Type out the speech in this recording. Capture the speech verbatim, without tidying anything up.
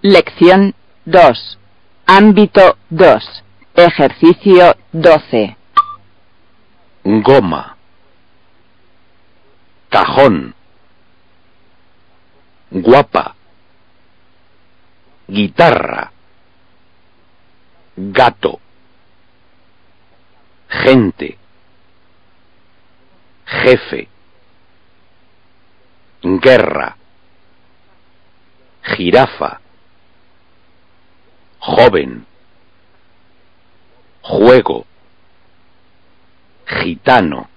Lección dos. Ámbito dos. Ejercicio doce. Goma. Cajón. Guapa. Guitarra. Gato. Gente. Jefe. Guerra. Jirafa. Joven. Juego. Gitano.